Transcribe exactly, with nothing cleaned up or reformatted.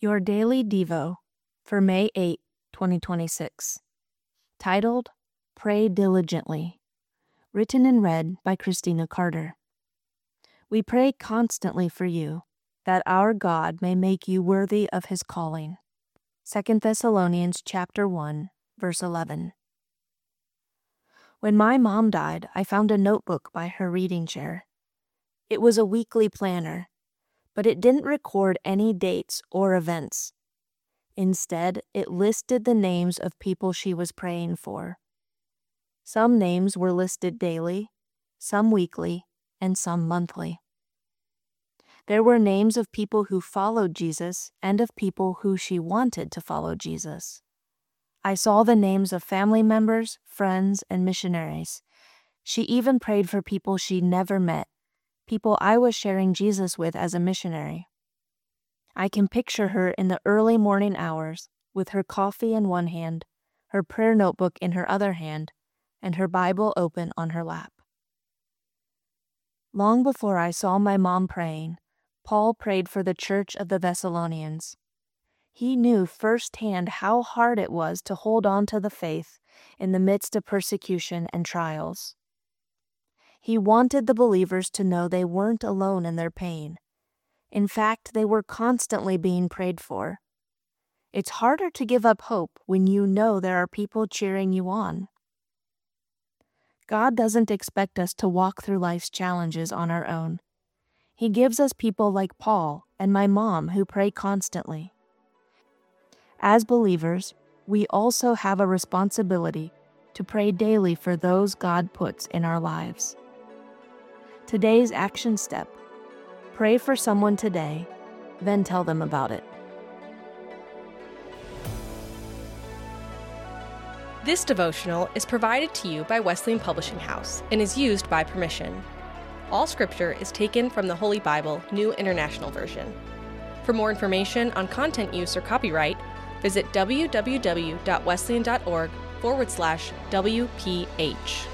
Your Daily Devo for May eighth, twenty twenty-six, titled, Pray Diligently, written and read by Christina Carter. We pray constantly for you, that our God may make you worthy of his calling. Second Thessalonians chapter one, verse eleven. When my mom died, I found a notebook by her reading chair. It was a weekly planner, but it didn't record any dates or events. Instead, it listed the names of people she was praying for. Some names were listed daily, some weekly, and some monthly. There were names of people who followed Jesus and of people who she wanted to follow Jesus. I saw the names of family members, friends, and missionaries. She even prayed for people she never met, people I was sharing Jesus with as a missionary. I can picture her in the early morning hours, with her coffee in one hand, her prayer notebook in her other hand, and her Bible open on her lap. Long before I saw my mom praying, Paul prayed for the church of the Thessalonians. He knew firsthand how hard it was to hold on to the faith in the midst of persecution and trials. He wanted the believers to know they weren't alone in their pain. In fact, they were constantly being prayed for. It's harder to give up hope when you know there are people cheering you on. God doesn't expect us to walk through life's challenges on our own. He gives us people like Paul and my mom who pray constantly. As believers, we also have a responsibility to pray daily for those God puts in our lives. Today's action step: pray for someone today, then tell them about it. This devotional is provided to you by Wesleyan Publishing House and is used by permission. All scripture is taken from the Holy Bible, New International Version. For more information on content use or copyright, visit w w w dot wesleyan dot org forward slash W P H.